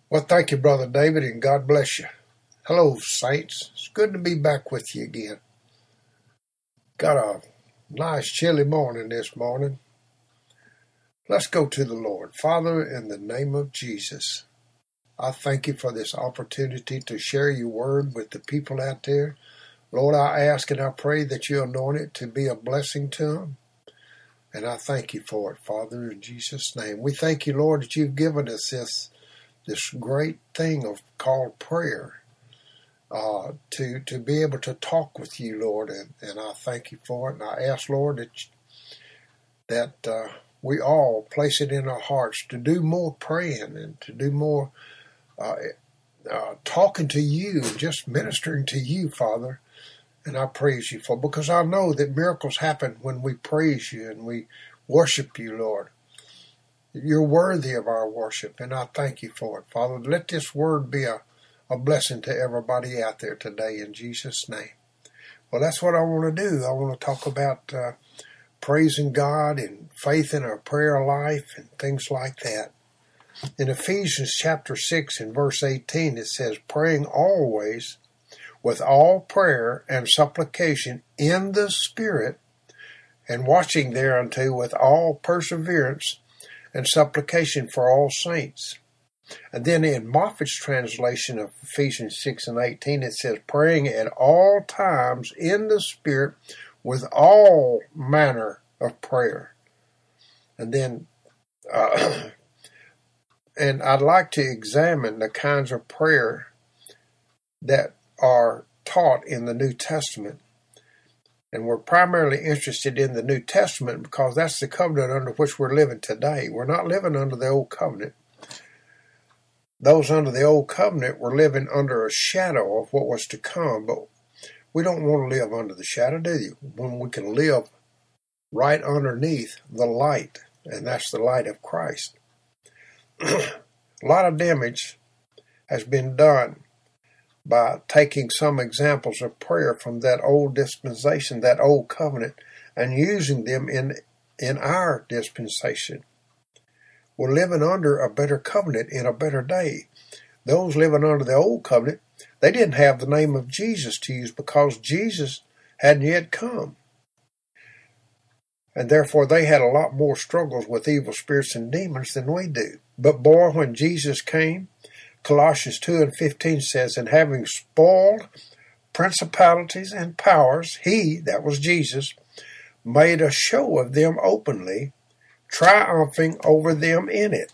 Well, thank you, Brother David, and God bless you. Hello, saints. It's good to be back with you again. Got a nice chilly morning this morning. Let's go to the Lord. Father, in the name of Jesus, I thank you for this opportunity to share your word with the people out there. Lord, I ask and I pray that you anoint it to be a blessing to them. And I thank you for it, Father, in Jesus' name. We thank you, Lord, that you've given us this great thing called prayer. To be able to talk with you, Lord, and I thank you for it. And I ask, Lord, that we all place it in our hearts to do more praying and to do more talking to you and just ministering to you, Father. And I praise you for it, because I know that miracles happen when we praise you and we worship you, Lord. You're worthy of our worship, and I thank you for it, Father. Let this word be a blessing to everybody out there today in Jesus' name. Well, that's what I want to do. I want to talk about praising God and faith in our prayer life and things like that. In Ephesians chapter 6 and verse 18, it says, praying always with all prayer and supplication in the Spirit, and watching thereunto with all perseverance and supplication for all saints. And then in Moffat's translation of Ephesians 6 and 18, it says, praying at all times in the Spirit with all manner of prayer. And then, and I'd like to examine the kinds of prayer that are taught in the New Testament. And we're primarily interested in the New Testament because that's the covenant under which we're living today. We're not living under the Old Covenant. Those under the Old Covenant were living under a shadow of what was to come, but we don't want to live under the shadow, do you? When we can live right underneath the light, and that's the light of Christ. A lot of damage has been done by taking some examples of prayer from that old dispensation, that old covenant, and using them in our dispensation. We're living under a better covenant in a better day. Those living under the old covenant, they didn't have the name of Jesus to use because Jesus hadn't yet come. And therefore they had a lot more struggles with evil spirits and demons than we do. But boy, when Jesus came, Colossians 2 and 15 says, and having spoiled principalities and powers, he, that was Jesus, made a show of them openly, triumphing over them in it.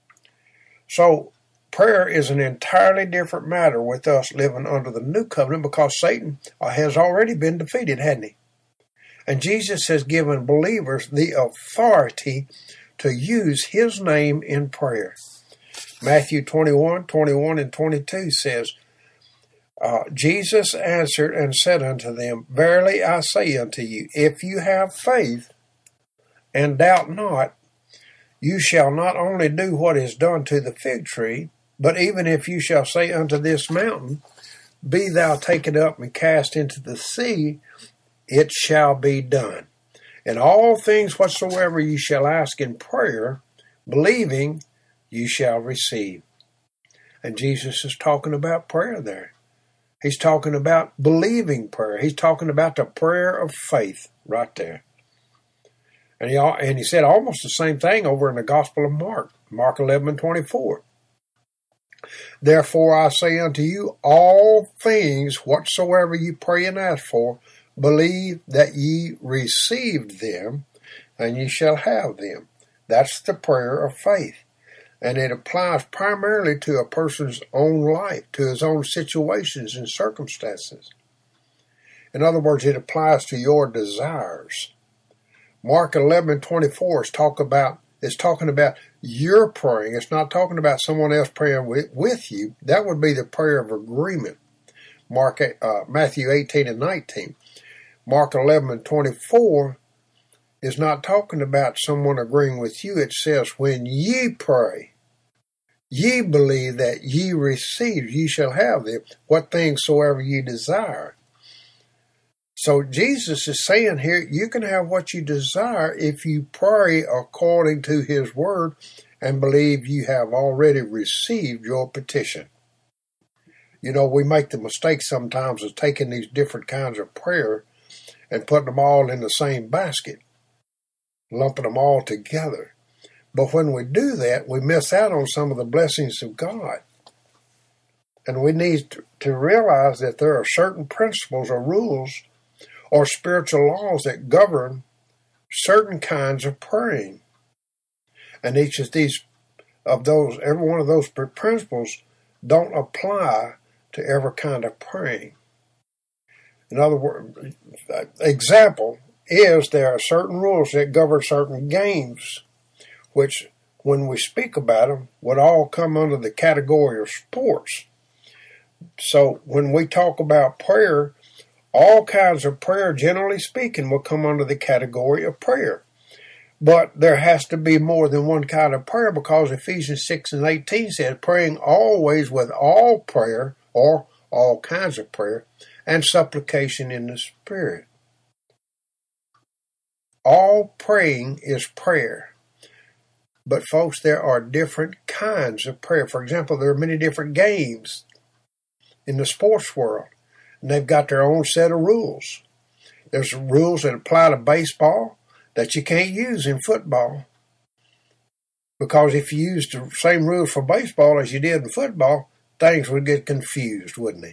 So prayer is an entirely different matter with us living under the new covenant, because Satan has already been defeated, hadn't he? And Jesus has given believers the authority to use his name in prayer. Matthew 21 and 22 says, Jesus answered and said unto them, verily I say unto you, if you have faith and doubt not, you shall not only do what is done to the fig tree, but even if you shall say unto this mountain, be thou taken up and cast into the sea, it shall be done. And all things whatsoever you shall ask in prayer, believing, you shall receive. And Jesus is talking about prayer there. He's talking about believing prayer. He's talking about the prayer of faith right there. And he said almost the same thing over in the Gospel of Mark, Mark 11:24. Therefore I say unto you, all things whatsoever you pray and ask for, believe that ye received them, and ye shall have them. That's the prayer of faith. And it applies primarily to a person's own life, to his own situations and circumstances. In other words, it applies to your desires. Mark 11:24 is talking about your praying. It's not talking about someone else praying with you. That would be the prayer of agreement. Matthew 18 and 19. Mark 11:24 is not talking about someone agreeing with you. It says, when ye pray, ye believe that ye receive, ye shall have them, what things soever ye desire. So Jesus is saying here, you can have what you desire if you pray according to his word and believe you have already received your petition. You know, we make the mistake sometimes of taking these different kinds of prayer and putting them all in the same basket, lumping them all together. But when we do that, we miss out on some of the blessings of God. And we need to realize that there are certain principles or rules or spiritual laws that govern certain kinds of praying. And each of those, every one of those principles don't apply to every kind of praying. In other words, example is there are certain rules that govern certain games, which when we speak about them would all come under the category of sports. So when we talk about prayer, all kinds of prayer, generally speaking, will come under the category of prayer. But there has to be more than one kind of prayer, because Ephesians 6:18 says, praying always with all prayer, or all kinds of prayer, and supplication in the Spirit. All praying is prayer. But folks, there are different kinds of prayer. For example, there are many different games in the sports world, and they've got their own set of rules. There's rules that apply to baseball that you can't use in football, because if you used the same rules for baseball as you did in football, things would get confused, wouldn't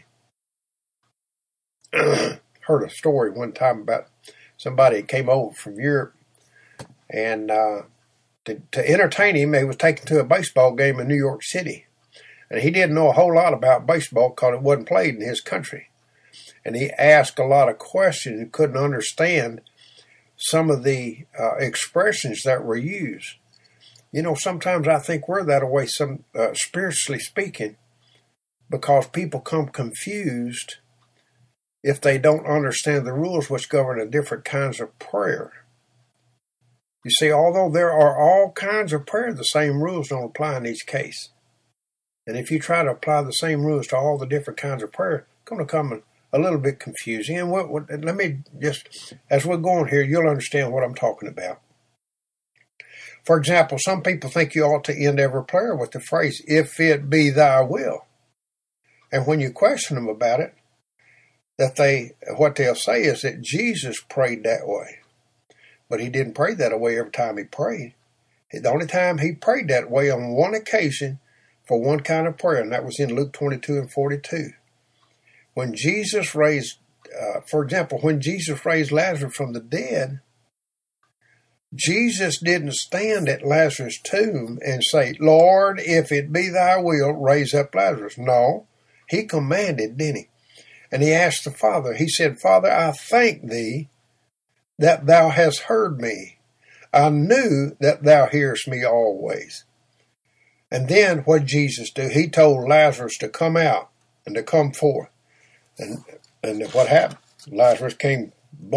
they? Heard a story one time about somebody that came over from Europe, and to entertain him, he was taken to a baseball game in New York City. And he didn't know a whole lot about baseball because it wasn't played in his country. And he asked a lot of questions and couldn't understand some of the expressions that were used. You know, sometimes I think we're that way, spiritually speaking, because people come confused if they don't understand the rules which govern the different kinds of prayer. You see, although there are all kinds of prayer, the same rules don't apply in each case. And if you try to apply the same rules to all the different kinds of prayer, it's going to come a little bit confusing. And let me just, as we're going here, you'll understand what I'm talking about. For example, some people think you ought to end every prayer with the phrase, if it be thy will. And when you question them about it, what they'll say is that Jesus prayed that way. But he didn't pray that way every time he prayed. The only time he prayed that way on one occasion for one kind of prayer, and that was in Luke 22 and 42. When Jesus raised, for example, when Jesus raised Lazarus from the dead, Jesus didn't stand at Lazarus' tomb and say, Lord, if it be thy will, raise up Lazarus. No, he commanded, didn't he? And he asked the Father, he said, Father, I thank thee that thou hast heard me. I knew that thou hearest me always. And then what did Jesus do? He told Lazarus to come out and to come forth. And what happened? Lazarus came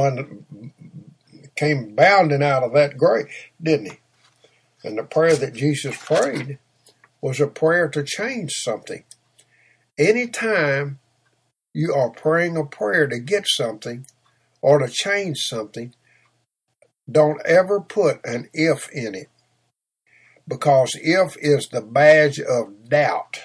bounding out of that grave, didn't he? And the prayer that Jesus prayed was a prayer to change something. Anytime you are praying a prayer to get something or to change something, don't ever put an if in it, because if is the badge of doubt.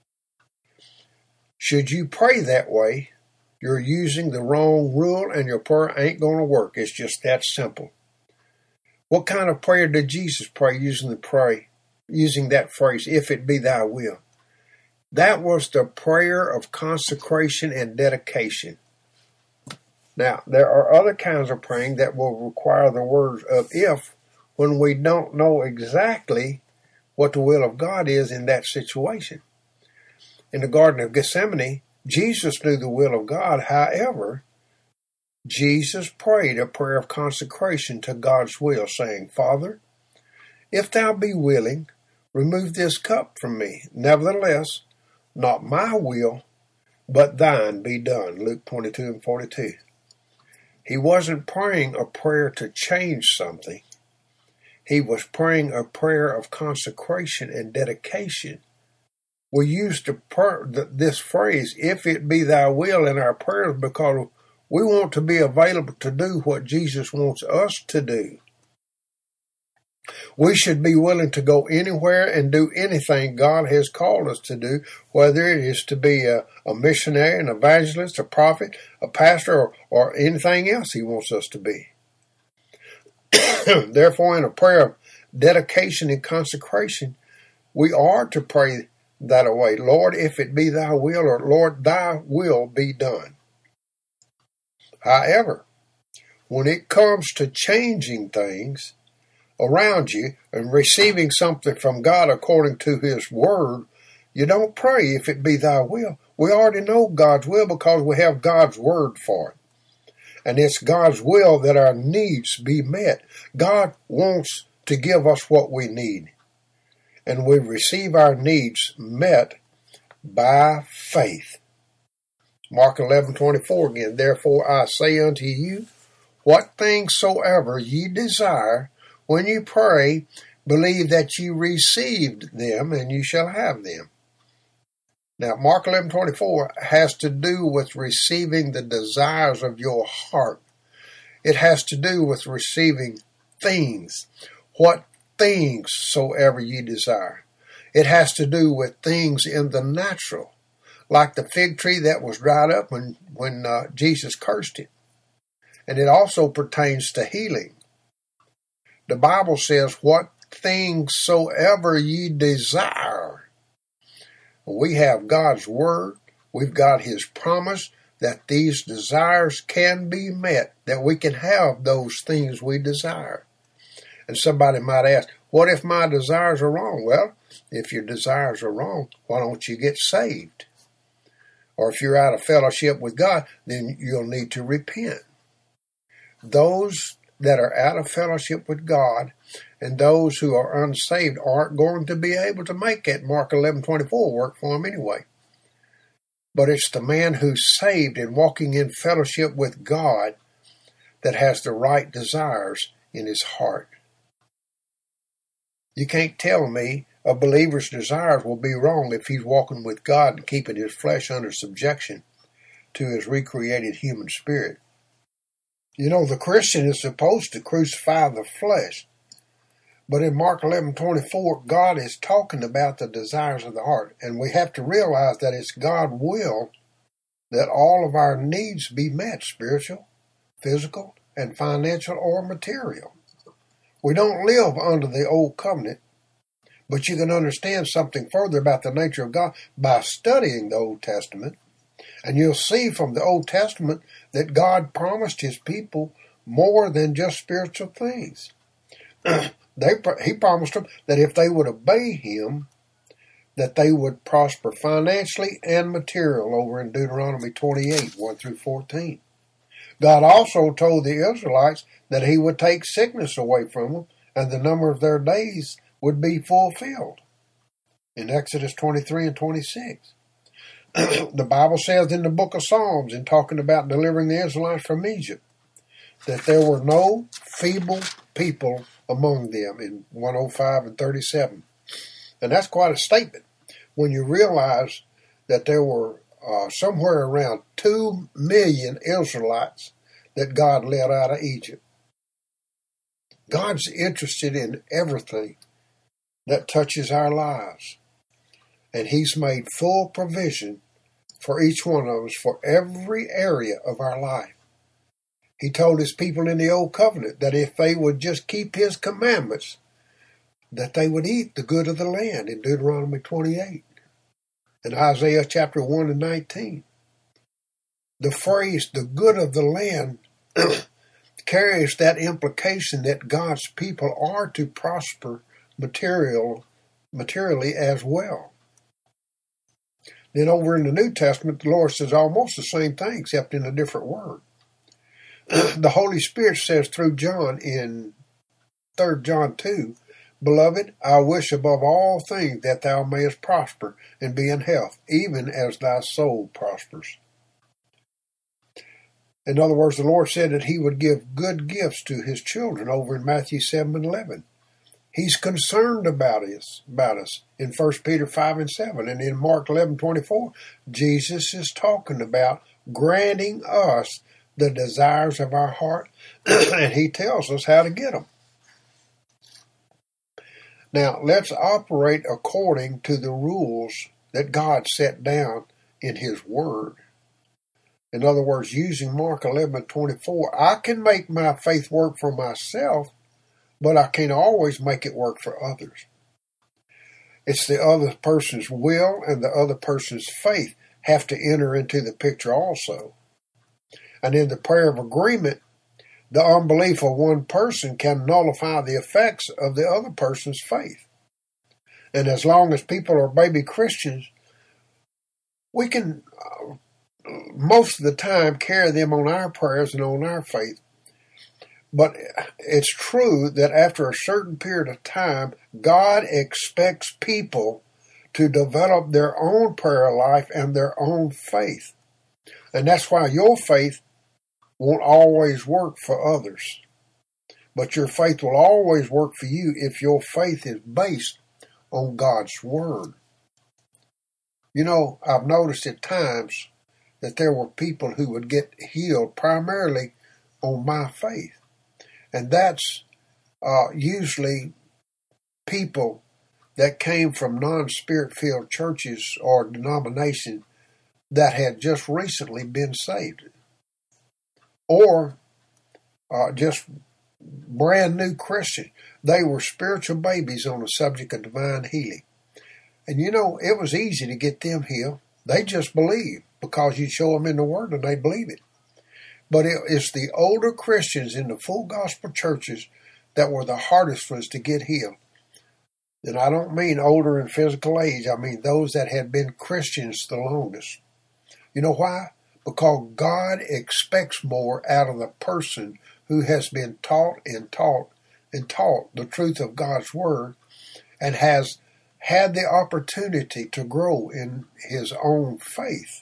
Should you pray that way, you're using the wrong rule and your prayer ain't going to work. It's just that simple. What kind of prayer did Jesus pray using that phrase, if it be thy will? That was the prayer of consecration and dedication. Now, there are other kinds of praying that will require the words of if when we don't know exactly what the will of God is in that situation. In the Garden of Gethsemane, Jesus knew the will of God. However, Jesus prayed a prayer of consecration to God's will, saying, Father, if thou be willing, remove this cup from me. Nevertheless, not my will, but thine be done. Luke 22 and 42. He wasn't praying a prayer to change something. He was praying a prayer of consecration and dedication. We use this phrase, if it be thy will, in our prayers because we want to be available to do what Jesus wants us to do. We should be willing to go anywhere and do anything God has called us to do, whether it is to be a missionary, an evangelist, a prophet, a pastor, or anything else He wants us to be. Therefore, in a prayer of dedication and consecration, we are to pray that way. Lord, if it be Thy will, or Lord, Thy will be done. However, when it comes to changing things around you and receiving something from God according to His Word, you don't pray if it be Thy will. We already know God's will because we have God's Word for it. And it's God's will that our needs be met. God wants to give us what we need. And we receive our needs met by faith. Mark 11:24 again. Therefore I say unto you, what things soever ye desire, when you pray, believe that you received them, and you shall have them. Now, Mark 11:24 has to do with receiving the desires of your heart. It has to do with receiving things. What things soever ye desire. It has to do with things in the natural, like the fig tree that was dried up when Jesus cursed it. And it also pertains to healing. The Bible says, what things soever ye desire. We have God's Word. We've got His promise that these desires can be met, that we can have those things we desire. And somebody might ask, what if my desires are wrong? Well, if your desires are wrong, why don't you get saved? Or if you're out of fellowship with God, then you'll need to repent. Those that are out of fellowship with God and those who are unsaved aren't going to be able to make that Mark 11:24 work for them anyway. But it's the man who's saved and walking in fellowship with God that has the right desires in his heart. You can't tell me a believer's desires will be wrong if he's walking with God and keeping his flesh under subjection to his recreated human spirit. You know, the Christian is supposed to crucify the flesh. But in Mark 11:24, God is talking about the desires of the heart. And we have to realize that it's God's will that all of our needs be met, spiritual, physical, and financial or material. We don't live under the old covenant, but you can understand something further about the nature of God by studying the Old Testament. And you'll see from the Old Testament that God promised His people more than just spiritual things. He promised them that if they would obey Him, that they would prosper financially and material over in Deuteronomy 28, 1 through 14. God also told the Israelites that He would take sickness away from them and the number of their days would be fulfilled in Exodus 23 and 26. The Bible says in the book of Psalms, in talking about delivering the Israelites from Egypt, that there were no feeble people among them in 105 and 37. And that's quite a statement when you realize that there were somewhere around 2 million Israelites that God led out of Egypt. God's interested in everything that touches our lives. And He's made full provision for each one of us for every area of our life. He told His people in the Old Covenant that if they would just keep His commandments, that they would eat the good of the land in Deuteronomy 28 and Isaiah chapter 1 and 19. The phrase, the good of the land, carries that implication that God's people are to prosper materially as well. Then over in the New Testament, the Lord says almost the same thing except in a different word. The Holy Spirit says through John in 3 John 2, Beloved, I wish above all things that thou mayest prosper and be in health, even as thy soul prospers. In other words, the Lord said that He would give good gifts to His children over in Matthew 7 and 11. He's concerned about us in 1 Peter 5 and 7. And in Mark 11:24, Jesus is talking about granting us the desires of our heart, and He tells us how to get them. Now, let's operate according to the rules that God set down in His Word. In other words, using Mark 11:24, I can make my faith work for myself, but I can't always make it work for others. It's the other person's will and the other person's faith have to enter into the picture also. And in the prayer of agreement, the unbelief of one person can nullify the effects of the other person's faith. And as long as people are baby Christians, we can most of the time carry them on our prayers and on our faith. But it's true that after a certain period of time, God expects people to develop their own prayer life and their own faith. And that's why your faith won't always work for others. But your faith will always work for you if your faith is based on God's Word. You know, I've noticed at times that there were people who would get healed primarily on my faith. And that's usually people that came from non-spirit-filled churches or denominations that had just recently been saved. Or just brand new Christians. They were spiritual babies on the subject of divine healing. And you know, it was easy to get them healed. They just believe because you show them in the Word and they believe it. But it's the older Christians in the full gospel churches that were the hardest ones to get healed. And I don't mean older in physical age. I mean those that had been Christians the longest. You know why? Because God expects more out of the person who has been taught the truth of God's Word and has had the opportunity to grow in his own faith.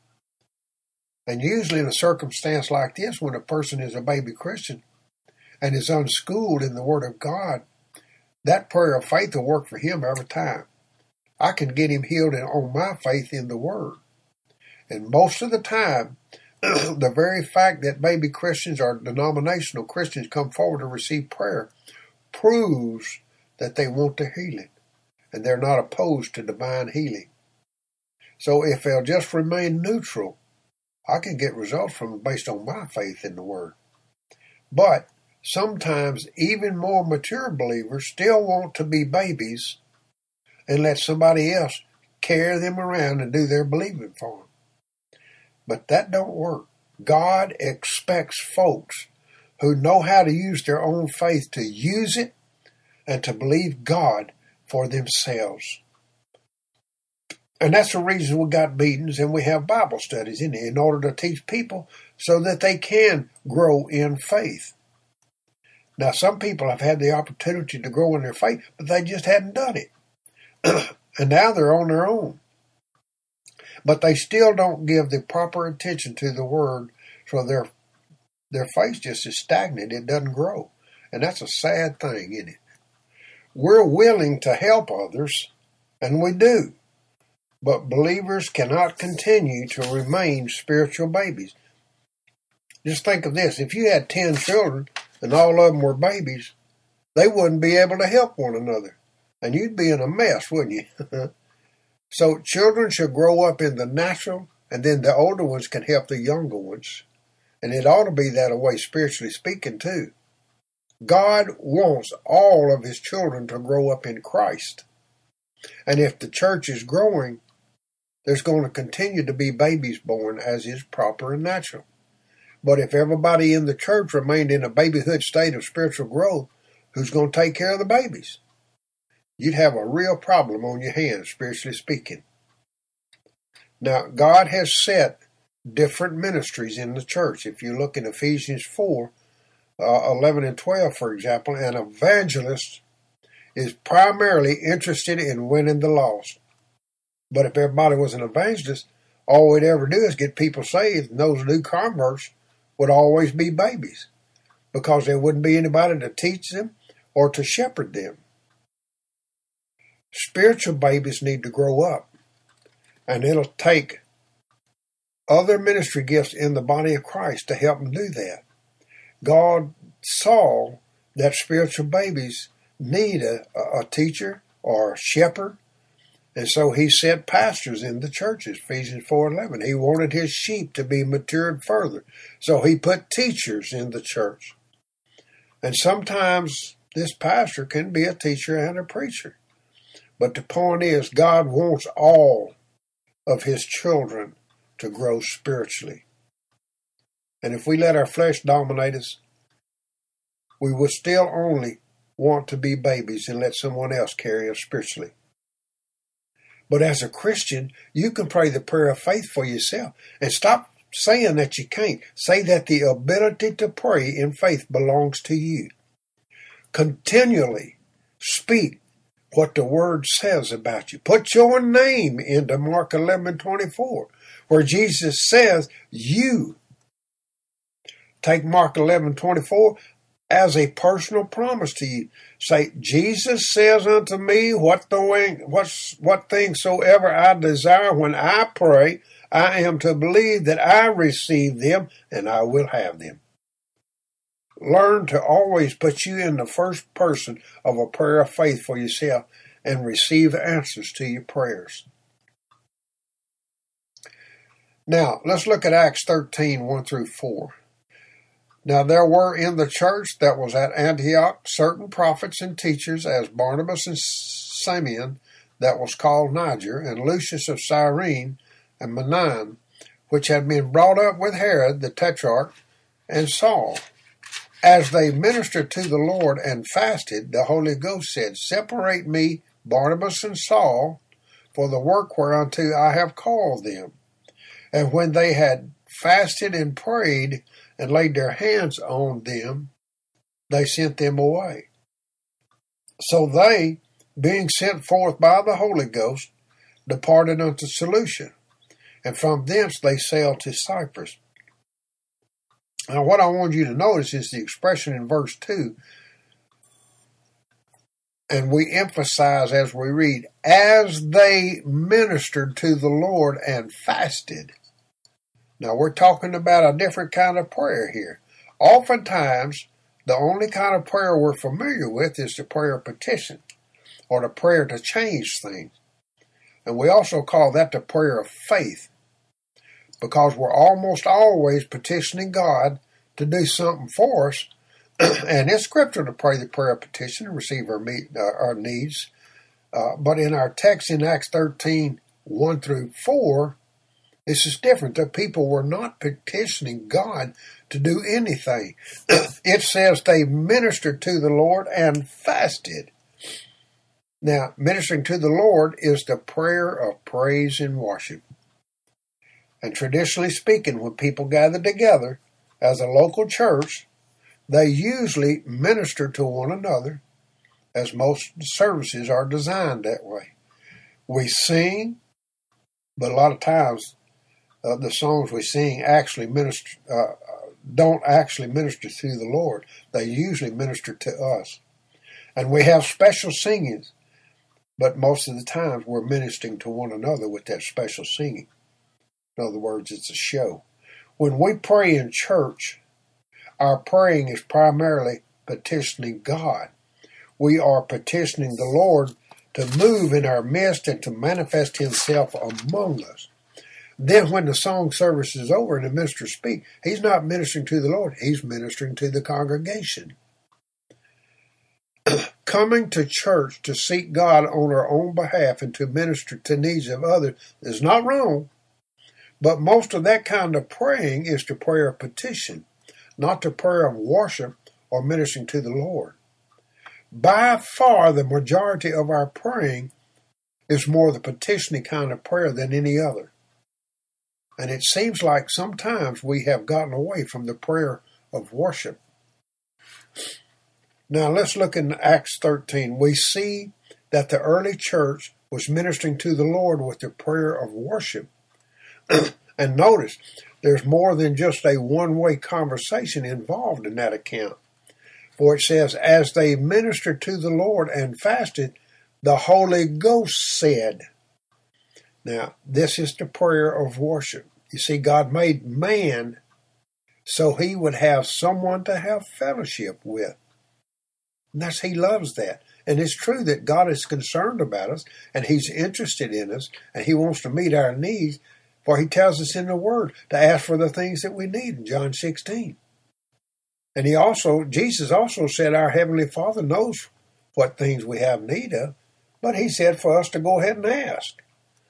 And usually in a circumstance like this, when a person is a baby Christian and is unschooled in the Word of God, that prayer of faith will work for him every time. I can get him healed on my faith in the Word. And most of the time, the very fact that baby Christians or denominational Christians come forward to receive prayer proves that they want the healing and they're not opposed to divine healing. So if they'll just remain neutral, I can get results from them based on my faith in the Word. But sometimes even more mature believers still want to be babies and let somebody else carry them around and do their believing for them. But that don't work. God expects folks who know how to use their own faith to use it and to believe God for themselves. And that's the reason we got meetings and we have Bible studies in order to teach people so that they can grow in faith. Now, some people have had the opportunity to grow in their faith, but they just hadn't done it. And now they're on their own. But they still don't give the proper attention to the Word, so their faith just is stagnant. It doesn't grow. And that's a sad thing, isn't it? We're willing to help others, and we do. But believers cannot continue to remain spiritual babies. Just think of this. If you had 10 children and all of them were babies, they wouldn't be able to help one another. And you'd be in a mess, wouldn't you? So children should grow up in the natural, and then the older ones can help the younger ones. And it ought to be that way, spiritually speaking, too. God wants all of his children to grow up in Christ. And if the church is growing, there's going to continue to be babies born as is proper and natural. But if everybody in the church remained in a babyhood state of spiritual growth, who's going to take care of the babies? You'd have a real problem on your hands, spiritually speaking. Now, God has set different ministries in the church. If you look in Ephesians 4, 11 and 12, for example, an evangelist is primarily interested in winning the lost. But if everybody was an evangelist, all we'd ever do is get people saved, and those new converts would always be babies because there wouldn't be anybody to teach them or to shepherd them. Spiritual babies need to grow up, and it'll take other ministry gifts in the body of Christ to help them do that. God saw that spiritual babies need a teacher or a shepherd. And so he sent pastors in the churches, Ephesians 4:11. He wanted his sheep to be matured further. So he put teachers in the church. And sometimes this pastor can be a teacher and a preacher. But the point is, God wants all of his children to grow spiritually. And if we let our flesh dominate us, we will still only want to be babies and let someone else carry us spiritually. But as a Christian, you can pray the prayer of faith for yourself and stop saying that you can't. Say that the ability to pray in faith belongs to you. Continually speak what the Word says about you. Put your name into Mark 11:24, where Jesus says you. Take Mark 11:24 as a personal promise to you. Say, Jesus says unto me, what things soever I desire when I pray, I am to believe that I receive them and I will have them. Learn to always put you in the first person of a prayer of faith for yourself and receive answers to your prayers. Now, let's look at Acts 13:1-4. Now there were in the church that was at Antioch certain prophets and teachers, as Barnabas and Simeon, that was called Niger, and Lucius of Cyrene, and Manaen, which had been brought up with Herod the Tetrarch, and Saul. As they ministered to the Lord and fasted, the Holy Ghost said, Separate me, Barnabas and Saul, for the work whereunto I have called them. And when they had fasted and prayed, and laid their hands on them, they sent them away. So they, being sent forth by the Holy Ghost, departed unto Seleucia, and from thence they sailed to Cyprus. Now what I want you to notice is the expression in verse 2, and we emphasize as we read, as they ministered to the Lord and fasted. Now, we're talking about a different kind of prayer here. Oftentimes, the only kind of prayer we're familiar with is the prayer of petition, or the prayer to change things. And we also call that the prayer of faith, because we're almost always petitioning God to do something for us. And it's scripture to pray the prayer of petition and receive our needs. But in our text in Acts 13:1-4, this is different. The people were not petitioning God to do anything. It says they ministered to the Lord and fasted. Now, ministering to the Lord is the prayer of praise and worship. And traditionally speaking, when people gather together as a local church, they usually minister to one another, as most services are designed that way. We sing, but a lot of times the songs we sing actually don't actually minister to the Lord. They usually minister to us. And we have special singings, but most of the times we're ministering to one another with that special singing. In other words, it's a show. When we pray in church, our praying is primarily petitioning God. We are petitioning the Lord to move in our midst and to manifest himself among us. Then when the song service is over and the minister speaks, he's not ministering to the Lord, he's ministering to the congregation. Coming to church to seek God on our own behalf and to minister to needs of others is not wrong, but most of that kind of praying is the prayer of petition, not the prayer of worship or ministering to the Lord. By far, the majority of our praying is more the petitioning kind of prayer than any other. And it seems like sometimes we have gotten away from the prayer of worship. Now let's look in Acts 13. We see that the early church was ministering to the Lord with the prayer of worship. And notice, there's more than just a one-way conversation involved in that account. For it says, as they ministered to the Lord and fasted, the Holy Ghost said. Now, this is the prayer of worship. You see, God made man so he would have someone to have fellowship with. And He loves that. And it's true that God is concerned about us, and He's interested in us, and He wants to meet our needs, for He tells us in the Word to ask for the things that we need in John 16. And Jesus also said our Heavenly Father knows what things we have need of, but He said for us to go ahead and ask.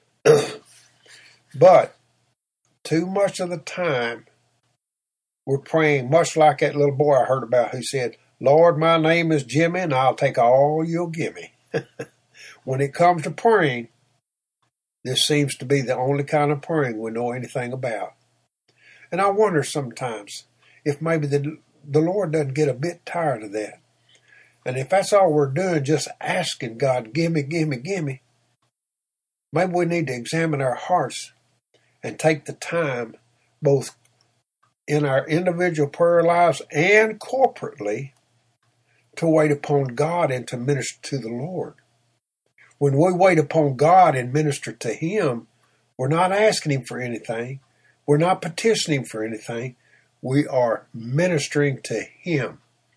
But too much of the time, we're praying much like that little boy I heard about who said, Lord, my name is Jimmy, and I'll take all you'll give me. When it comes to praying, this seems to be the only kind of praying we know anything about. And I wonder sometimes if maybe the Lord doesn't get a bit tired of that. And if that's all we're doing, just asking God, give me, give me, give me, maybe we need to examine our hearts and take the time, both in our individual prayer lives and corporately, to wait upon God and to minister to the Lord. When we wait upon God and minister to Him, we're not asking Him for anything. We're not petitioning for anything. We are ministering to Him.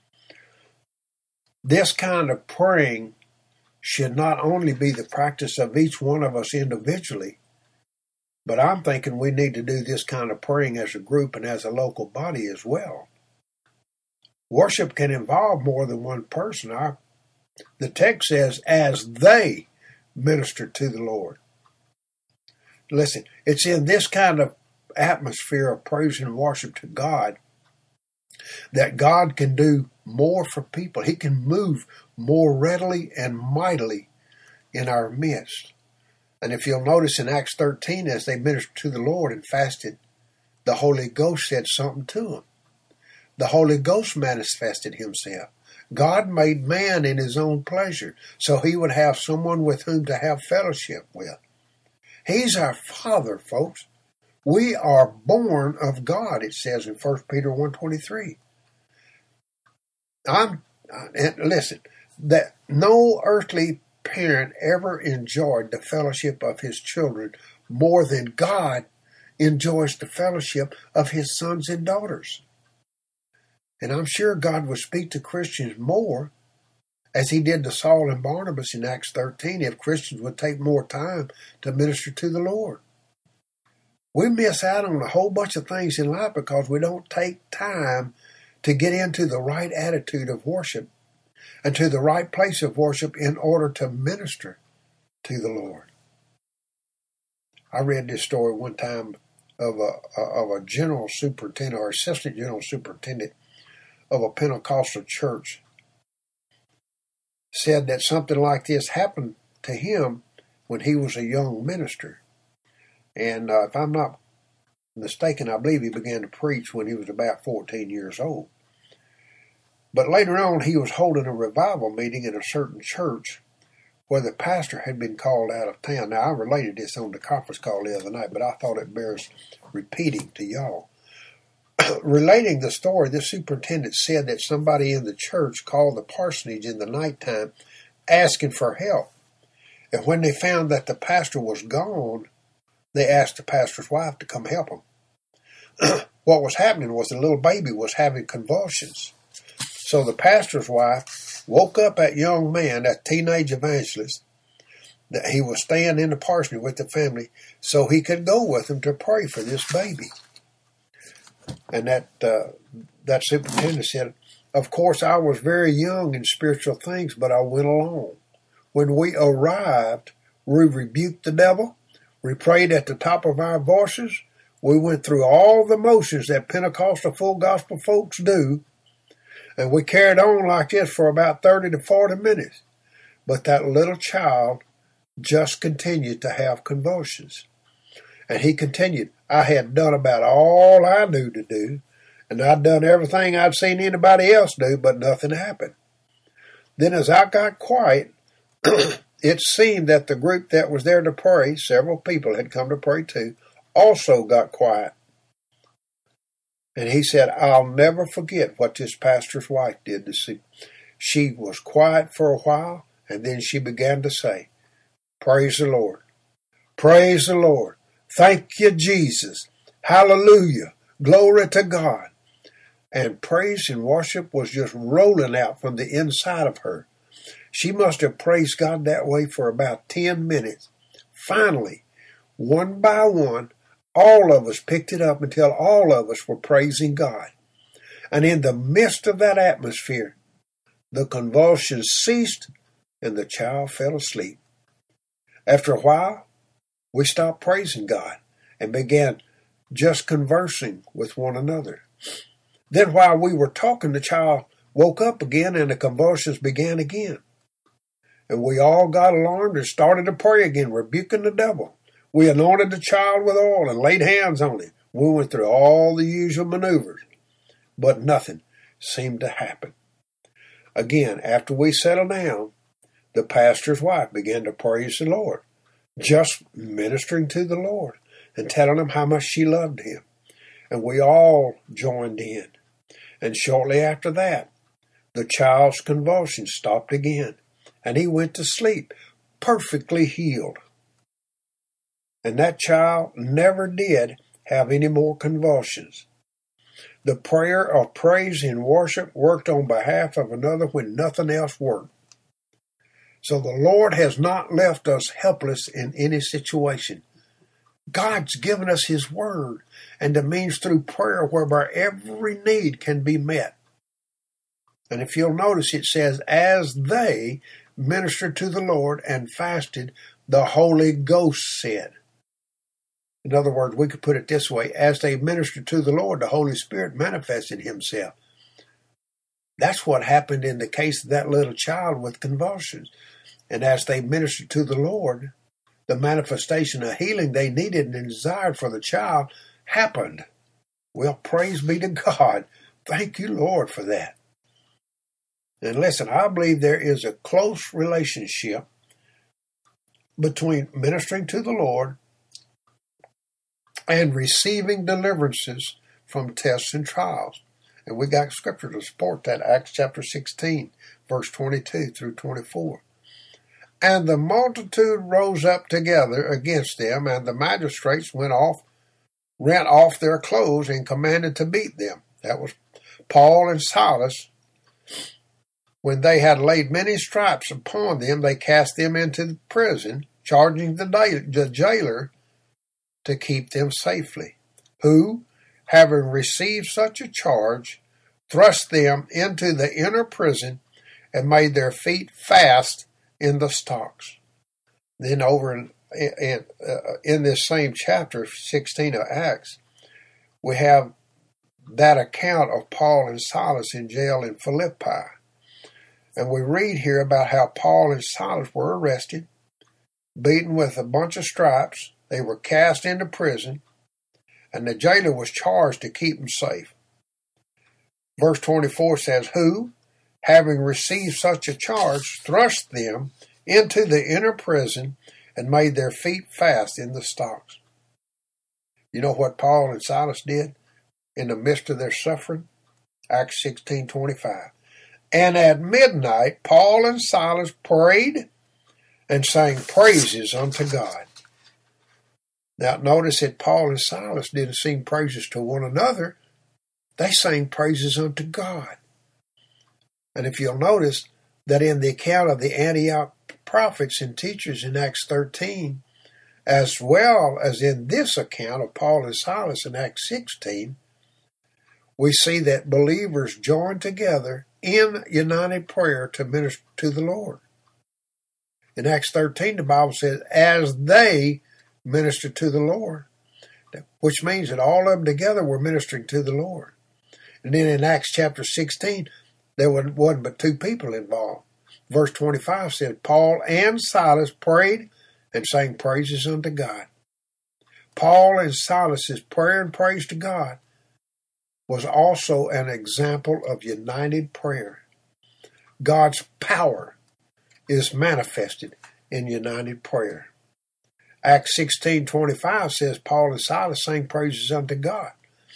This kind of praying should not only be the practice of each one of us individually, but I'm thinking we need to do this kind of praying as a group and as a local body as well. Worship can involve more than one person. The text says, as they minister to the Lord. Listen, it's in this kind of atmosphere of praise and worship to God that God can do more for people. He can move more readily and mightily in our midst. And if you'll notice in Acts 13, as they ministered to the Lord and fasted, the Holy Ghost said something to them. The Holy Ghost manifested Himself. God made man in His own pleasure, so He would have someone with whom to have fellowship with. He's our Father, folks. We are born of God, it says in 1 Peter 1:23. And listen, that no earthly parent ever enjoyed the fellowship of his children more than God enjoys the fellowship of His sons and daughters. And I'm sure God would speak to Christians more, as He did to Saul and Barnabas in Acts 13, if Christians would take more time to minister to the Lord. We miss out on a whole bunch of things in life because we don't take time to get into the right attitude of worship and to the right place of worship in order to minister to the Lord. I read this story one time of a general superintendent or assistant general superintendent of a Pentecostal church said that something like this happened to him when he was a young minister. And if I'm not mistaken, I believe he began to preach when he was about 14 years old. But later on, he was holding a revival meeting in a certain church where the pastor had been called out of town. Now, I related this on the conference call the other night, but I thought it bears repeating to y'all. Relating the story, the superintendent said that somebody in the church called the parsonage in the nighttime asking for help. And when they found that the pastor was gone, they asked the pastor's wife to come help them. What was happening was the little baby was having convulsions. So the pastor's wife woke up that young man, that teenage evangelist, that he was staying in the parsonage with the family, so he could go with them to pray for this baby. And that superintendent said, of course, I was very young in spiritual things, but I went along. When we arrived, we rebuked the devil. We prayed at the top of our voices. We went through all the motions that Pentecostal full gospel folks do. And we carried on like this for about 30 to 40 minutes. But that little child just continued to have convulsions. And he continued, I had done about all I knew to do, and I'd done everything I'd seen anybody else do, but nothing happened. Then as I got quiet, it seemed that the group that was there to pray, several people had come to pray too, also got quiet. And he said, I'll never forget what this pastor's wife did to see. She was quiet for a while, and then she began to say, praise the Lord. Praise the Lord. Thank you, Jesus. Hallelujah. Glory to God. and praise and worship was just rolling out from the inside of her. She must have praised God that way for about 10 minutes. Finally, one by one, all of us picked it up until all of us were praising God. And in the midst of that atmosphere, the convulsions ceased and the child fell asleep. After a while, we stopped praising God and began just conversing with one another. Then while we were talking, the child woke up again and the convulsions began again. And we all got alarmed and started to pray again, rebuking the devil. We anointed the child with oil and laid hands on him. We went through all the usual maneuvers, but nothing seemed to happen. Again, after we settled down, the pastor's wife began to praise the Lord, just ministering to the Lord and telling him how much she loved him. And we all joined in. And shortly after that, the child's convulsions stopped again, and he went to sleep, perfectly healed. And that child never did have any more convulsions. The prayer of praise and worship worked on behalf of another when nothing else worked. So the Lord has not left us helpless in any situation. God's given us His Word and the means through prayer whereby every need can be met. And if you'll notice, it says, as they ministered to the Lord and fasted, the Holy Ghost said. In other words, we could put it this way, as they ministered to the Lord, the Holy Spirit manifested Himself. That's what happened in the case of that little child with convulsions. And as they ministered to the Lord, the manifestation of healing they needed and desired for the child happened. Well, praise be to God. Thank you, Lord, for that. And listen, I believe there is a close relationship between ministering to the Lord and receiving deliverances from tests and trials. And we got scripture to support that, Acts chapter 16, verse 22 through 24. And the multitude rose up together against them, and the magistrates rent off their clothes and commanded to beat them. That was Paul and Silas. When they had laid many stripes upon them, they cast them into the prison, charging the jailer to keep them safely, who, having received such a charge, thrust them into the inner prison and made their feet fast in the stocks. Then over in this same chapter 16 of Acts, we have that account of Paul and Silas in jail in Philippi. And we read here about how Paul and Silas were arrested, beaten with a bunch of stripes. They were cast into prison, and the jailer was charged to keep them safe. Verse 24 says, who, having received such a charge, thrust them into the inner prison and made their feet fast in the stocks. You know what Paul and Silas did in the midst of their suffering? Acts 16:25. And at midnight, Paul and Silas prayed and sang praises unto God. Now notice that Paul and Silas didn't sing praises to one another. They sang praises unto God. And if you'll notice that in the account of the Antioch prophets and teachers in Acts 13, as well as in this account of Paul and Silas in Acts 16, we see that believers joined together in united prayer to minister to the Lord. In Acts 13, the Bible says, as they ministered to the Lord, which means that all of them together were ministering to the Lord. And then in Acts chapter 16, there wasn't but two people involved. Verse 25 said, Paul and Silas prayed and sang praises unto God. Paul and Silas's prayer and praise to God was also an example of united prayer. God's power is manifested in united prayer. Acts 16:25 says Paul and Silas sang praises unto God.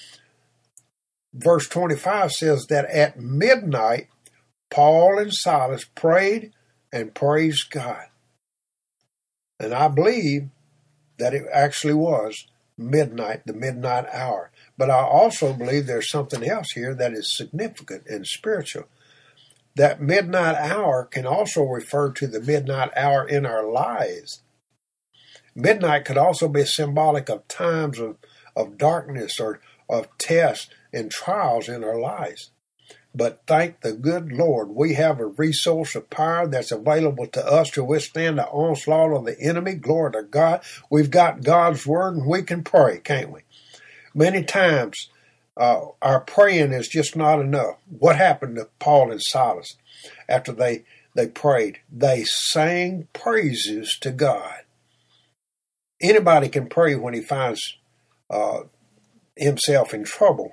Verse 25 says that at midnight, Paul and Silas prayed and praised God. And I believe that it actually was midnight, the midnight hour. But I also believe there's something else here that is significant and spiritual. That midnight hour can also refer to the midnight hour in our lives. Midnight could also be symbolic of times of darkness or of tests and trials in our lives. But thank the good Lord, we have a resource of power that's available to us to withstand the onslaught of the enemy. Glory to God. We've got God's word and we can pray, can't we? Many times our praying is just not enough. What happened to Paul and Silas after they prayed? They sang praises to God. Anybody can pray when he finds himself in trouble.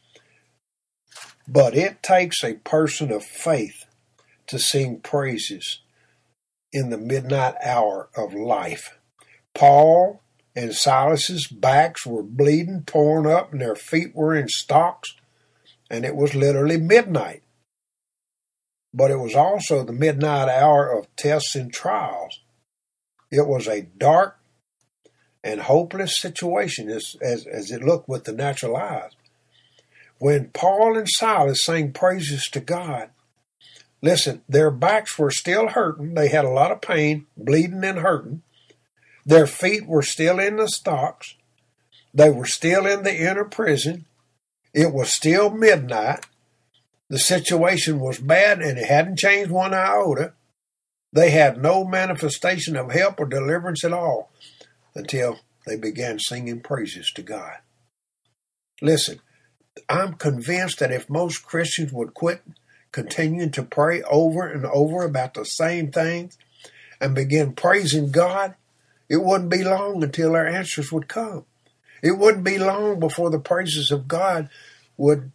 But it takes a person of faith to sing praises in the midnight hour of life. Paul and Silas's backs were bleeding, torn up, and their feet were in stocks, and it was literally midnight. But it was also the midnight hour of tests and trials. It was a dark and hopeless situation as it looked with the natural eyes. When Paul and Silas sang praises to God, listen, their backs were still hurting. They had a lot of pain, bleeding and hurting. Their feet were still in the stocks. They were still in the inner prison. It was still midnight. The situation was bad and it hadn't changed one iota. They had no manifestation of help or deliverance at all until they began singing praises to God. Listen, I'm convinced that if most Christians would quit continuing to pray over and over about the same things and begin praising God, it wouldn't be long until their answers would come. It wouldn't be long before the praises of God would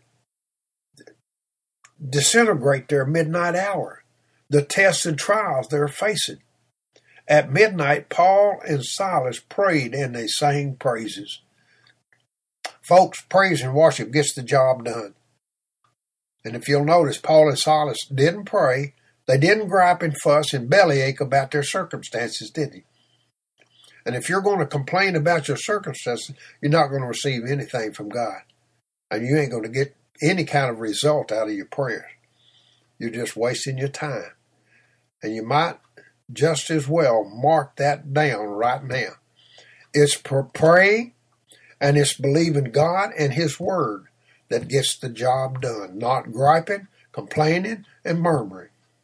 disintegrate their midnight hour, the tests and trials they're facing. At midnight, Paul and Silas prayed and they sang praises. Folks, praise and worship gets the job done. And if you'll notice, Paul and Silas didn't pray. They didn't gripe and fuss and bellyache about their circumstances, did they? And if you're going to complain about your circumstances, you're not going to receive anything from God. And you ain't going to get any kind of result out of your prayers. You're just wasting your time. And you might just as well mark that down right now. It's praying and it's believing God and His Word that gets the job done, not griping, complaining, and murmuring.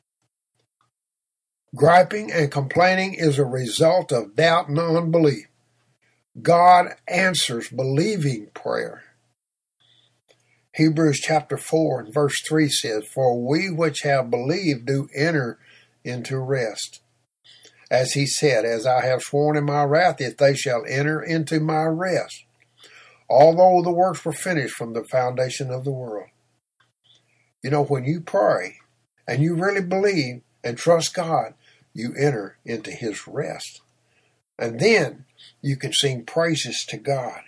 Griping and complaining is a result of doubt and unbelief. God answers believing prayer. Hebrews chapter 4 and verse 3 says, "For we which have believed do enter into rest. As he said, as I have sworn in my wrath, if they shall enter into my rest, although the works were finished from the foundation of the world." You know, when you pray and you really believe and trust God, you enter into His rest. And then you can sing praises to God.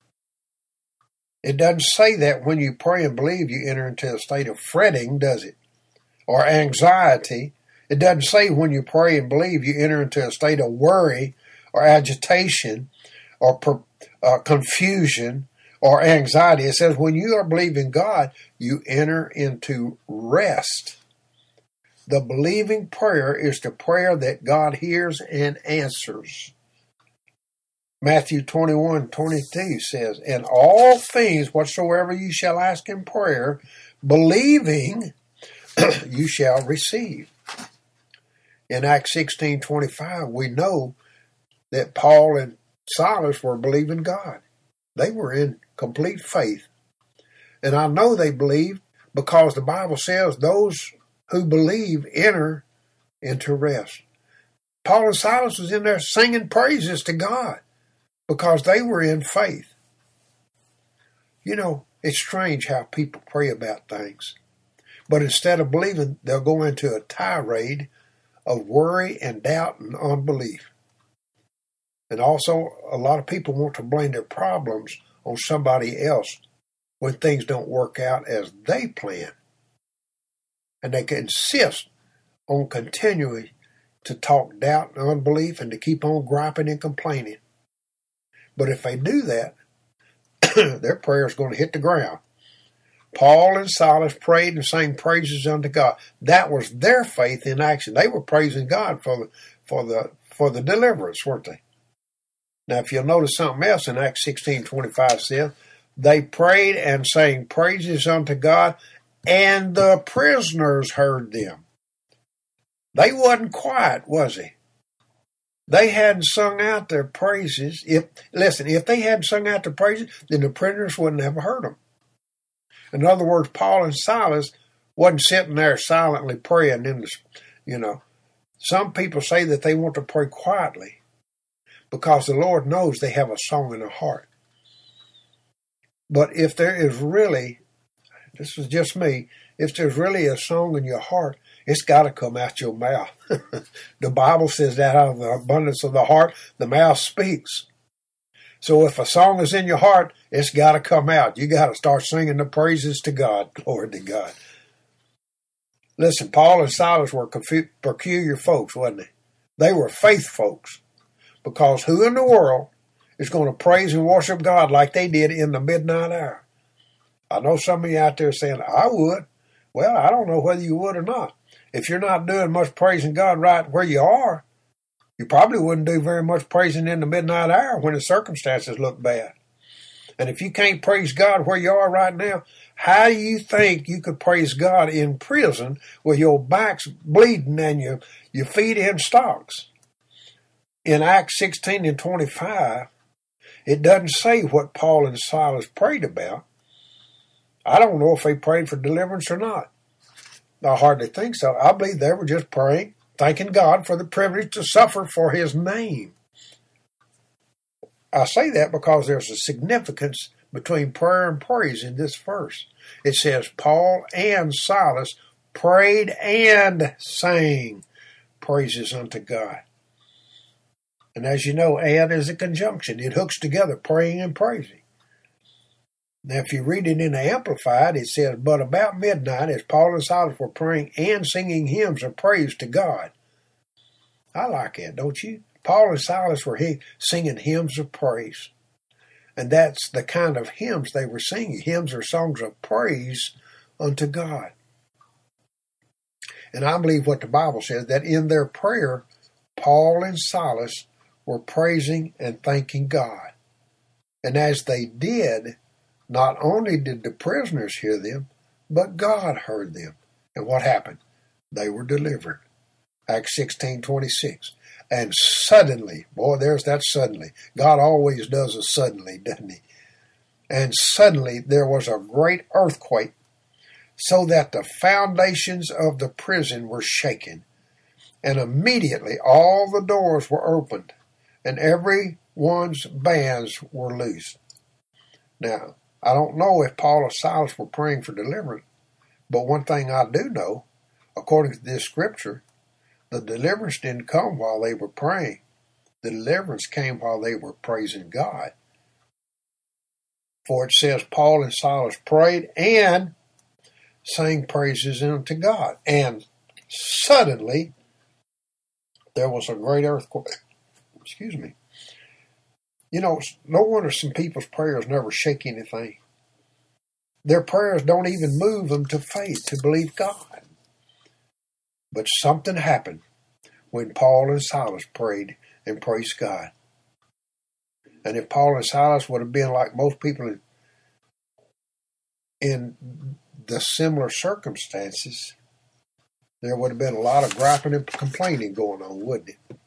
It doesn't say that when you pray and believe you enter into a state of fretting, does it? Or anxiety. It doesn't say when you pray and believe you enter into a state of worry or agitation or confusion or anxiety. It says when you are believing God, you enter into rest. The believing prayer is the prayer that God hears and answers. Matthew 21:22 says, "In all things whatsoever you shall ask in prayer, believing, you shall receive." In Acts 16:25, we know that Paul and Silas were believing God. They were in complete faith. And I know they believed because the Bible says those who believe enter into rest. Paul and Silas was in there singing praises to God because they were in faith. You know, it's strange how people pray about things. But instead of believing, they'll go into a tirade of worry and doubt and unbelief. And also, a lot of people want to blame their problems on somebody else when things don't work out as they plan. And they can insist on continuing to talk doubt and unbelief and to keep on griping and complaining. But if they do that, their prayer is going to hit the ground. Paul and Silas prayed and sang praises unto God. That was their faith in action. They were praising God for the deliverance, weren't they? Now, if you'll notice something else in Acts 16:25 says, they prayed and sang praises unto God, and the prisoners heard them. They wasn't quiet, was he? They hadn't sung out their praises. If they hadn't sung out their praises, then the prisoners wouldn't have heard them. In other words, Paul and Silas wasn't sitting there silently praying Some people say that they want to pray quietly because the Lord knows they have a song in their heart. But if there is really, this is just me, if there's really a song in your heart, it's got to come out your mouth. The Bible says that out of the abundance of the heart, the mouth speaks. So if a song is in your heart, it's got to come out. You got to start singing the praises to God. Glory to God. Listen, Paul and Silas were peculiar folks, wasn't they? They were faith folks. Because who in the world is going to praise and worship God like they did in the midnight hour? I know some of you out there saying, I would. Well, I don't know whether you would or not. If you're not doing much praising God right where you are, you probably wouldn't do very much praising in the midnight hour when the circumstances look bad. And if you can't praise God where you are right now, how do you think you could praise God in prison with your back's bleeding and your feet in stocks? In Acts 16:25, it doesn't say what Paul and Silas prayed about. I don't know if they prayed for deliverance or not. I hardly think so. I believe they were just praying, thanking God for the privilege to suffer for his name. I say that because there's a significance between prayer and praise in this verse. It says Paul and Silas prayed and sang praises unto God. And as you know, and is a conjunction. It hooks together praying and praising. Now, if you read it in the Amplified, it says, but about midnight, as Paul and Silas were praying and singing hymns of praise to God. I like that, don't you? Paul and Silas were singing hymns of praise. And that's the kind of hymns they were singing. Hymns are songs of praise unto God. And I believe what the Bible says, that in their prayer, Paul and Silas were praising and thanking God. And as they did, not only did the prisoners hear them, but God heard them. And what happened? They were delivered. Acts 16:26. And suddenly, boy, there's that suddenly. God always does a suddenly, doesn't he? And suddenly there was a great earthquake, so that the foundations of the prison were shaken. And immediately all the doors were opened, and everyone's bands were loosed. Now, I don't know if Paul or Silas were praying for deliverance, but one thing I do know, according to this scripture, the deliverance didn't come while they were praying. The deliverance came while they were praising God. For it says Paul and Silas prayed and sang praises unto God. And suddenly there was a great earthquake. Excuse me. You know, no wonder some people's prayers never shake anything. Their prayers don't even move them to faith, to believe God. But something happened when Paul and Silas prayed and praised God. And if Paul and Silas would have been like most people in the similar circumstances, there would have been a lot of griping and complaining going on, wouldn't it?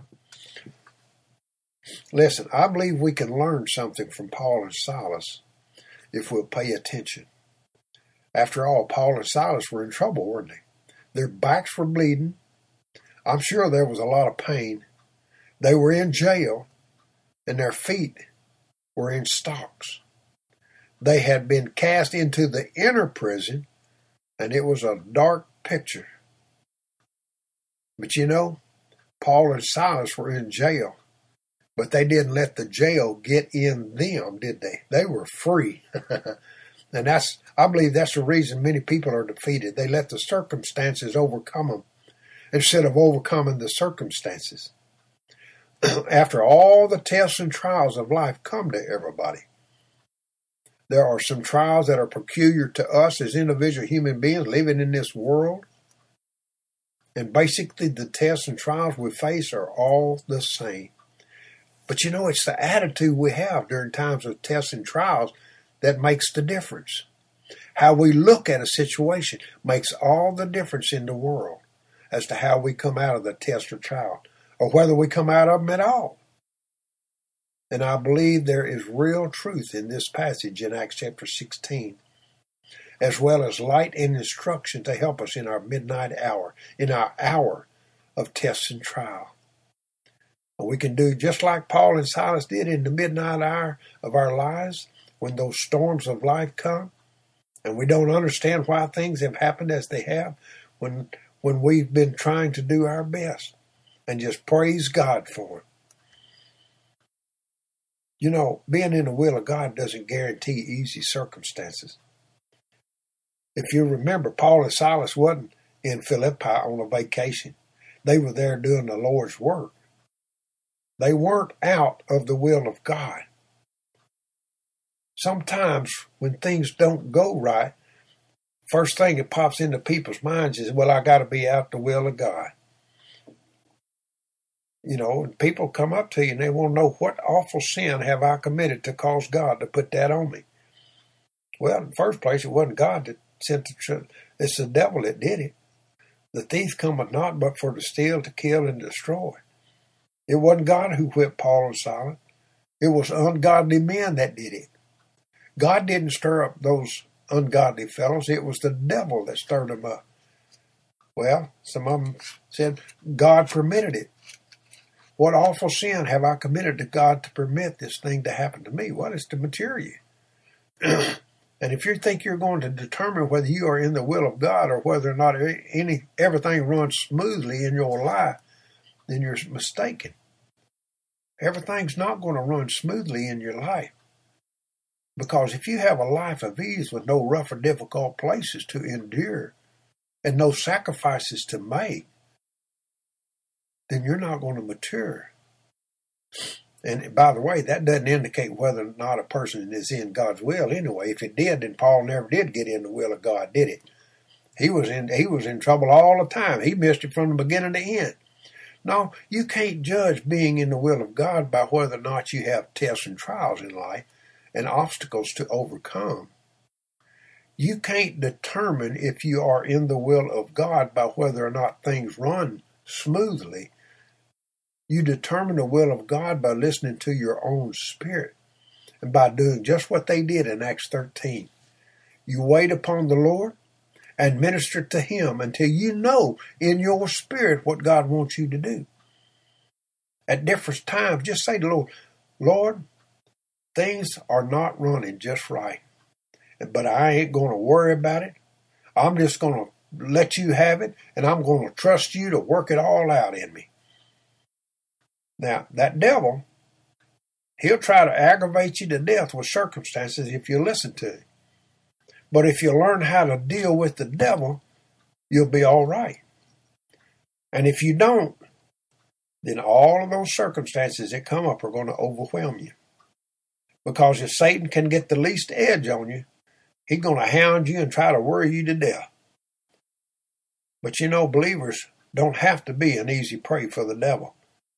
Listen, I believe we can learn something from Paul and Silas if we'll pay attention. After all, Paul and Silas were in trouble, weren't they? Their backs were bleeding. I'm sure there was a lot of pain. They were in jail, and their feet were in stocks. They had been cast into the inner prison, and it was a dark picture. But you know, Paul and Silas were in jail, but they didn't let the jail get in them, did they? They were free. And I believe that's the reason many people are defeated. They let the circumstances overcome them instead of overcoming the circumstances. after all the tests and trials of life come to everybody. There are some trials that are peculiar to us as individual human beings living in this world. And basically the tests and trials we face are all the same. But you know, it's the attitude we have during times of tests and trials that makes the difference. How we look at a situation makes all the difference in the world as to how we come out of the test or trial, or whether we come out of them at all. And I believe there is real truth in this passage in Acts chapter 16, as well as light and instruction to help us in our midnight hour, in our hour of tests and trial. And we can do just like Paul and Silas did in the midnight hour of our lives when those storms of life come and we don't understand why things have happened as they have, when we've been trying to do our best and just praise God for it. You know, being in the will of God doesn't guarantee easy circumstances. If you remember, Paul and Silas wasn't in Philippi on a vacation. They were there doing the Lord's work. They weren't out of the will of God. Sometimes when things don't go right, first thing that pops into people's minds is, well, I got to be out the will of God. You know, and people come up to you and they want to know, what awful sin have I committed to cause God to put that on me? Well, in the first place, it wasn't God that sent the truth. It's the devil that did it. The thief cometh not but for to steal, to kill, and destroy. It wasn't God who whipped Paul and Silas. It was ungodly men that did it. God didn't stir up those ungodly fellows. It was the devil that stirred them up. Well, some of them said, God permitted it. What awful sin have I committed to God to permit this thing to happen to me? Well, it's to mature you. And if you think you're going to determine whether you are in the will of God or whether or not everything runs smoothly in your life, then you're mistaken. Everything's not going to run smoothly in your life. Because if you have a life of ease with no rough or difficult places to endure and no sacrifices to make, then you're not going to mature. And by the way, that doesn't indicate whether or not a person is in God's will anyway. If it did, then Paul never did get in the will of God, did it? He was in trouble all the time. He missed it from the beginning to end. No, you can't judge being in the will of God by whether or not you have tests and trials in life and obstacles to overcome. You can't determine if you are in the will of God by whether or not things run smoothly. You determine the will of God by listening to your own spirit and by doing just what they did in Acts 13. You wait upon the Lord and minister to Him until you know in your spirit what God wants you to do. At different times, just say to the Lord, Lord, things are not running just right, but I ain't going to worry about it. I'm just going to let you have it, and I'm going to trust you to work it all out in me. Now, that devil, he'll try to aggravate you to death with circumstances if you listen to him. But if you learn how to deal with the devil, you'll be all right. And if you don't, then all of those circumstances that come up are going to overwhelm you. Because if Satan can get the least edge on you, he's going to hound you and try to worry you to death. But you know, believers don't have to be an easy prey for the devil.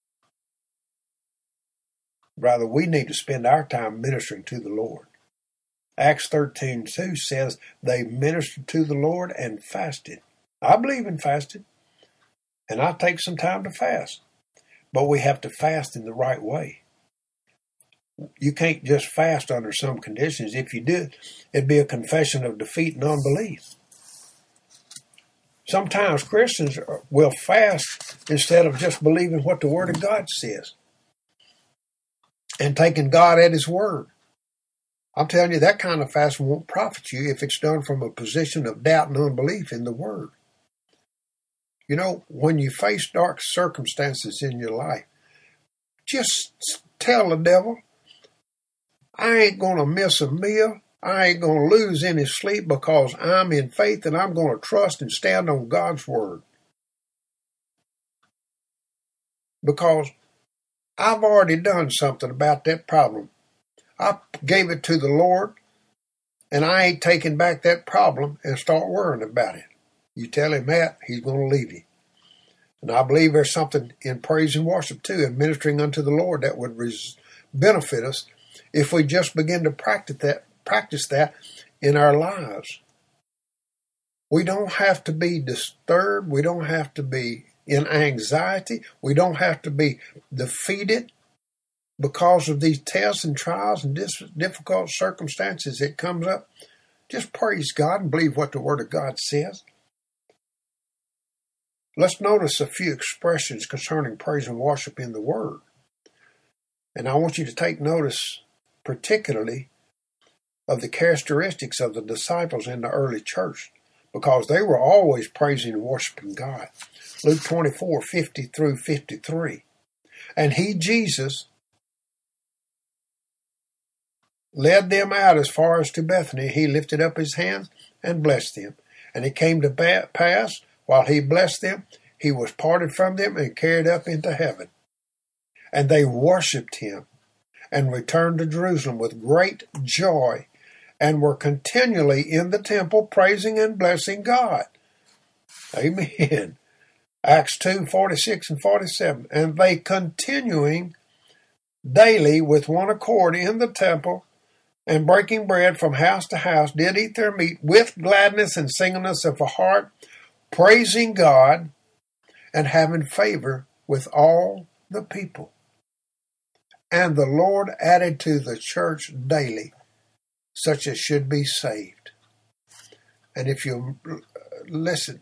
Rather, we need to spend our time ministering to the Lord. Acts 13:2 says they ministered to the Lord and fasted. I believe in fasting, and I take some time to fast. But we have to fast in the right way. You can't just fast under some conditions. If you did, it'd be a confession of defeat and unbelief. Sometimes Christians will fast instead of just believing what the Word of God says and taking God at His word. I'm telling you, that kind of fast won't profit you if it's done from a position of doubt and unbelief in the Word. You know, when you face dark circumstances in your life, just tell the devil, I ain't going to miss a meal. I ain't going to lose any sleep because I'm in faith and I'm going to trust and stand on God's Word. Because I've already done something about that problem. I gave it to the Lord, and I ain't taking back that problem and start worrying about it. You tell him that, he's going to leave you. And I believe there's something in praise and worship too, and ministering unto the Lord that would benefit us if we just begin to practice that in our lives. We don't have to be disturbed. We don't have to be in anxiety. We don't have to be defeated because of these tests and trials and difficult circumstances that comes up. Just praise God and believe what the Word of God says. Let's notice a few expressions concerning praise and worship in the Word. And I want you to take notice particularly of the characteristics of the disciples in the early church, because they were always praising and worshiping God. Luke 24:50 through 53. And he, Jesus, led them out as far as to Bethany. He lifted up his hands and blessed them. And it came to pass, while he blessed them, he was parted from them and carried up into heaven. And they worshipped him and returned to Jerusalem with great joy, and were continually in the temple praising and blessing God. Amen. Acts 2:46 and 47. And they continuing daily with one accord in the temple, and breaking bread from house to house, did eat their meat with gladness and singleness of a heart, praising God and having favor with all the people. And the Lord added to the church daily such as should be saved. And if you listen,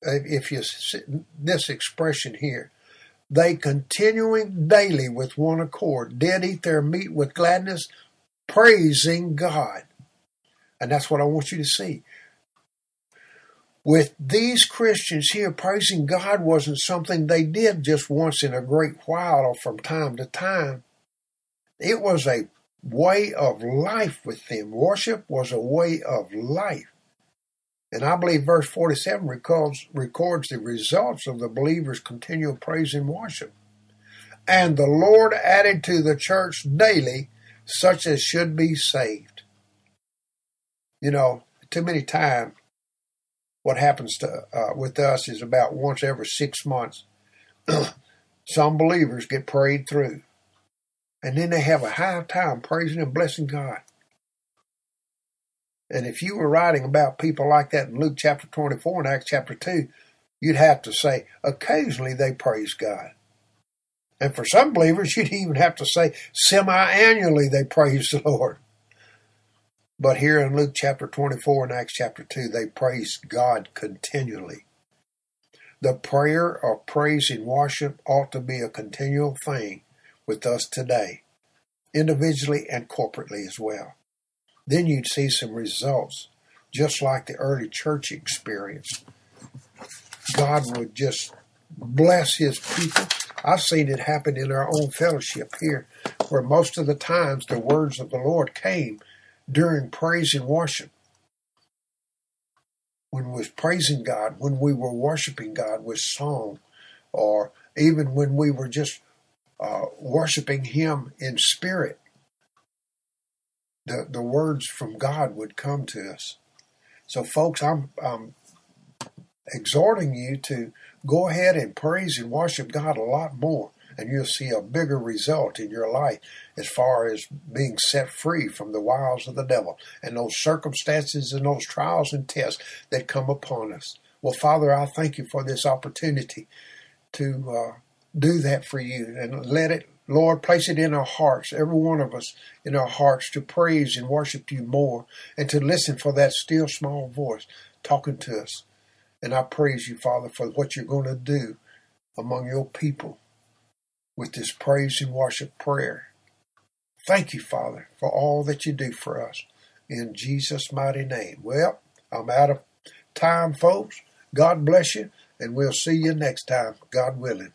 this expression here, they continuing daily with one accord did eat their meat with gladness, praising God. And that's what I want you to see. With these Christians here, praising God wasn't something they did just once in a great while or from time to time. It was a way of life with them. Worship was a way of life. And I believe verse 47 records the results of the believers' continual praise and worship. And the Lord added to the church daily such as should be saved. You know, too many times what happens with us is about once every 6 months, some believers get prayed through. And then they have a high time praising and blessing God. And if you were writing about people like that in Luke chapter 24 and Acts chapter 2, you'd have to say, occasionally they praise God. And for some believers, you'd even have to say, semi-annually they praise the Lord. But here in Luke chapter 24 and Acts chapter 2, they praise God continually. The prayer of praise and worship ought to be a continual thing with us today, individually and corporately as well. Then you'd see some results, just like the early church experienced. God would just bless his people. I've seen it happen in our own fellowship here, where most of the times the words of the Lord came during praise and worship. When we was praising God, when we were worshiping God with song, or even when we were just worshiping him in spirit, the words from God would come to us. So folks, I'm exhorting you to go ahead and praise and worship God a lot more, and you'll see a bigger result in your life as far as being set free from the wiles of the devil and those circumstances and those trials and tests that come upon us. Well, Father, I thank you for this opportunity to do that for you, and let it, Lord, place it in our hearts, every one of us in our hearts, to praise and worship you more and to listen for that still small voice talking to us. And I praise you, Father, for what you're going to do among your people with this praise and worship prayer. Thank you, Father, for all that you do for us. In Jesus' mighty name. Well, I'm out of time, folks. God bless you, and we'll see you next time, God willing.